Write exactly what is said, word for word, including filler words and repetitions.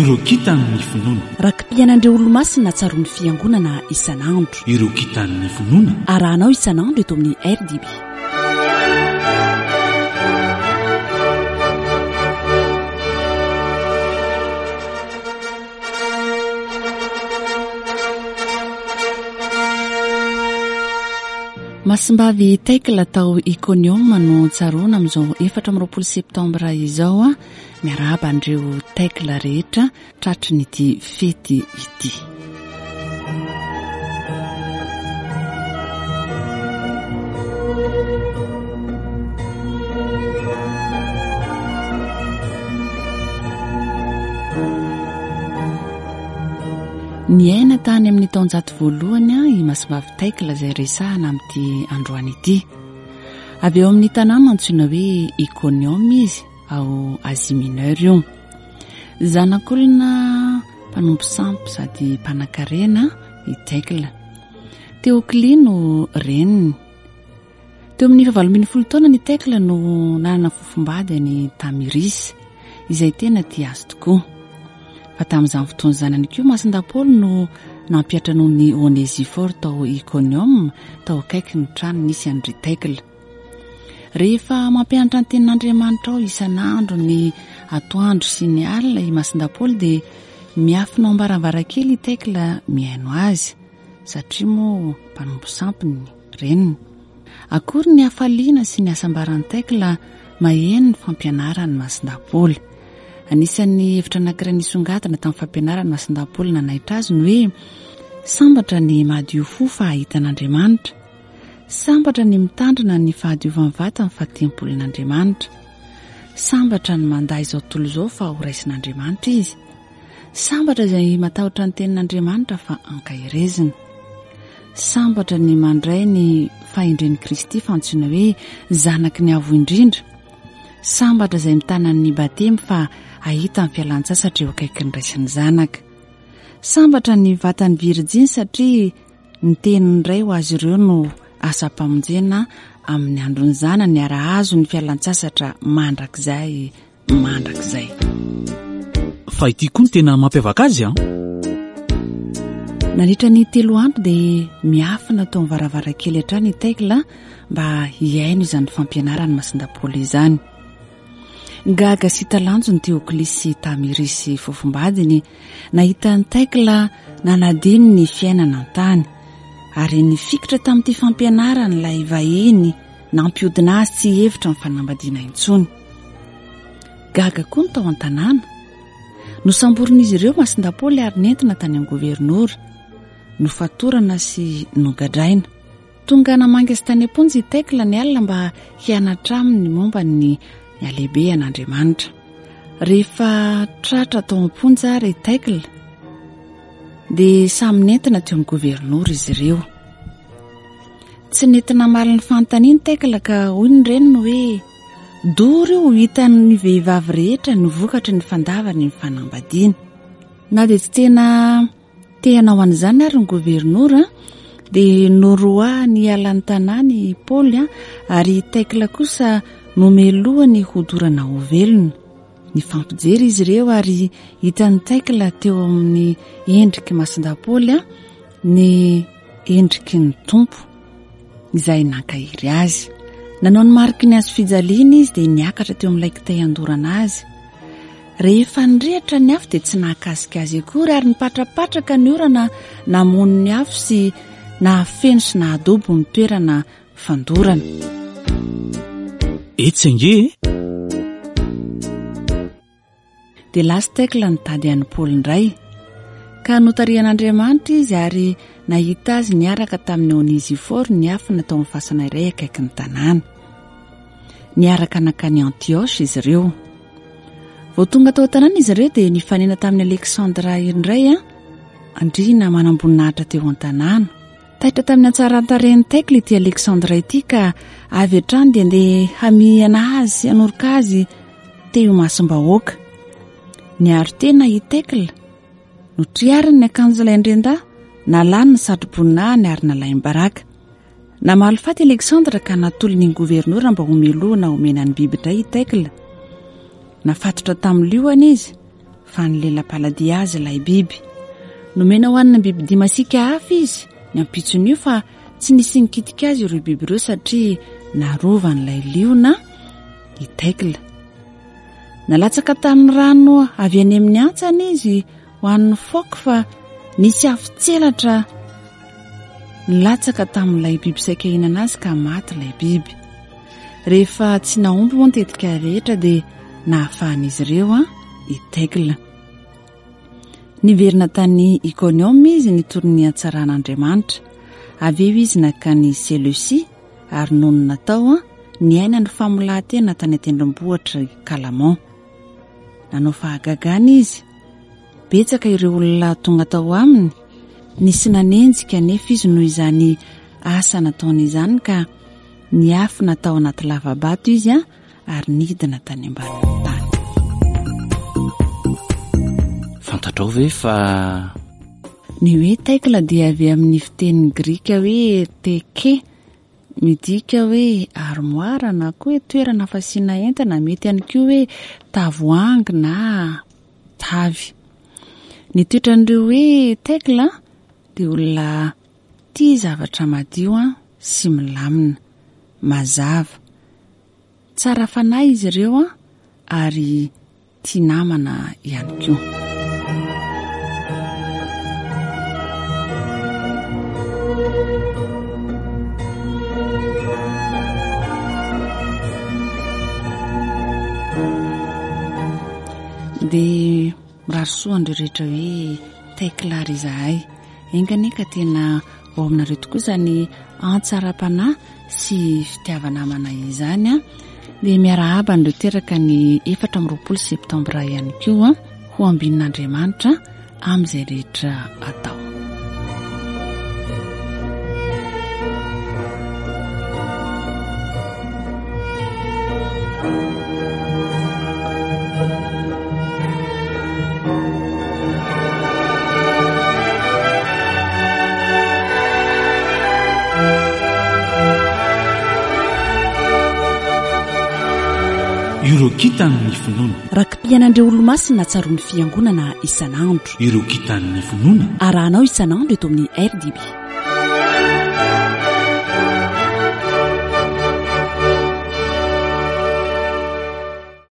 ireo kitan'ny finoana rakim-pianandreo olo-masina tsaroany fiangonana isan'andro ireo kitan'ny finoana arahanao isan'andro eto amin'ny R D B. Masimbavy taikla tao Iconium no tsaroana amin'izao efatra amby roapolo septambra izao a miarahaba andreo taikla rehetra tratrin'ity fety ity. Ny aina tany amin'ny taonjato voalohany a i masimbavy taikla izay resahana amin'ity androany ity. Avy eo amin'ny tanàna antsoina hoe Iconium izy ao Asia Mineure io. Zanak'olona mpanompo sampy sady mpanan-karena i taikla. Teokli no reniny. Teo amin'ny fahavalo folo taona ny taikla no nanana fofombady any Tamiris izay tena tia azy tokoa. Fa tamin'izany fotoana izany ihany koa Masindapaoly no nampiatra noho ny Onésiforo tao Iconium tao akaiky ny trano nisy andry taikla. Rehefa mampianatra ny tenin'Andriamanitra ao isan'andro ny atoandro sy ny alina i Masindapaoly dia miafina ao am-baravarakely i taikla mihaino azy satria moa mpanompo sampy ny reniny. Akory ny hafaliana sy ny asambaran'ny taikla maheno ny fampianarany Masindapaoly. Anisan'ny hevitra anankiray nisongadina tamin'ny fampianarany Masindapaoly nanaitra azy ny hoe sambatra ny madio fo fahahitan'Andriamanitra, sambatra ny mitandrina ny fahadiovan'ny vata ny fahatempolin'Andriamanitra, sambatra ny mandahy izao tontolo izao fa ho raisin'Andriamanitra izy, sambatra izay matahotra ny tenin'Andriamanitra fa ankahirezina, sambatra ny mandray ny fahendren'i Kristy fantsoina hoe zanaky ny avo indrindra, sambatra izay mitana ny batemy fa ahita ny fialan-tsasatra eo akaiky ny raisin'ny zanaka, sambatra ny vatan'ny Virjiny satria ny teniny iray ho azy ireo no asa-pamonjena amin'ny androny zana ny ara-azo ny fialan-tsasatra mandrakizay mandrakizay. Fa ity koa ny tena mampiavaka azy a nandritra ny telo andro dia miafina tao amin'ny varavarakely hatrany i taikla mba hiaino izany fampianarany Masindapaoly izany. Gaga sy talanjo ny Teoklisy sy Tamirisy fofombadiny nahita ny taikla nanadino ny fiainana an-tany ary ny fikitra tamin'ity fampianarana ilay vahiny nampiodina azy tsy hevitra ny fanambadiana intsony. Gaga koa ny tao an-tanàna nosamborin'izy ireo Masindapaoly ary nentina tany amin'ny gouvernoura nofatorana sy nogadraina. Tonga namanga sy tany am-ponjy i taikla ny alina mba hianatra aminy momba ny ny alehibe an'Andriamanitra. Rehefa tratra tao am-ponjy ary i taikla dia samy nentina teo amin'ny gouvernoura izy ireo. Tsy nentina mali ny fanontaniany taikla ka hoy ny reniny hoe dory io hitan'ny vehivavy rehetra ny vokatry ny fandavany ny fanambadiana. Na dia tsy tena tehanao an'izany ary ny gouvernoura dia noroa ny alan'ny tanàny Paoly ary taikla kosa nomeloa ny hodorana ho velona. Ny fampijery izy ireo ary hitan'ny taikla teo amin'ny endriky Masindapaoly ny endriky ny tompo izay nankahiry azy. Nanao ny mariky ny azo fijaliana izy dia niakatra teo amin'ilay kitay andorana azy. Rehefa nirehatra ny afo dia tsy nahakasika azy akory ary nipatrapatraka ny orana namono ny afo sy nahafeno sy nahadobo ny toerana fandorana. Etsenge dia lasa taikla nitady an'i Paoly indray ka notarian'Andriamanitra izy ary nahita azy niaraka tamin'ny Onésiforo ny afo natao amin'ny fasana iray akaiky ny tanàna. Niaraka nakany Antioche izy ireo. Vao tonga tao tanàna izy ireo dia nifanena tamin'ny Alexandra indray a andriana manamboninahitra teo an-tanàna. Taitra tamin'ny antsaran-taren'ny taikla ity Alexandra ity ka avy hatrany dia andeha hamihana azy hanoroka azy teo masom-bahoaka. Niaro tena i taikla notriariny ny akanjo lain-drenda nalany ny satroboninahiny ary nalainy baraka. Namaly-faty Alexandra ka natolony ny gouvernoura mba homelohana homena ny biby indray i taikla. Nafatotra tamin'ny lioana izy fa ny lela-paladi azy ilay biby. Nomena ho anina biby dimasika hafa izy ny ampitson'io fa tsy nisy nikitika azy ireo biby ireo satria narova n'ilay liona itaikila. Nalatsaka tamin'ny rano avy any amin'ny antsana izy ho an'ny foka fa nisy afitselatra nilatsaka tamin'ilay biby saika hihinana azy ka maty ilay biby. Rehefa tsy naomby moa nitetika rehetra dia nahafahan'izy ireo a itaikila. Niverina tany Iconium izy nitorony hatsaran'Andriamanitra. Avy eo izy naka ny Seleucia ary noho ny natao a ny aina ny famolahantena tany an-tendrombohitra Calamon. Nanao fahagagana izy. Betsaka ireo olona tonga tao aminy. Nisy nanenjika nefa izy noho izany asa nataony izany ka ny afo natao anaty lavabato izy a ary nidina tany ambanin'ny tany. Fantatrao ve fa ny hoe taikila dia avy amin'ny fiteny grika hoe teke, midika hoe armoire na koa toerana fasiana entana, mety ihany koa hoe tavoahangy na tavy. Ny toetran'ireo hoe taikila dia olona tia zavatra madio a sy milamina, mazava, tsara fanahy izy ireo a ary tia namana ihany koa. Dia mirarosoandreo rehetra hoe taikila ry izahay. Engany ka tena ao aminareo tokoa izany antsaram-panahy sy fitiavanamana izany a. Dia miarahaba andreo teraka ny efatra amby roapolo septambra ihany koa ho ambinin'Andriamanitra amin'izay rehetra atao. Ireo kitany finoana. Rakim-pianandreo olo-masina tsaroan'ny fiangonana isan'andro. Ireo kitany finoana. Arahanao isan'andro eto amin'ny R D B.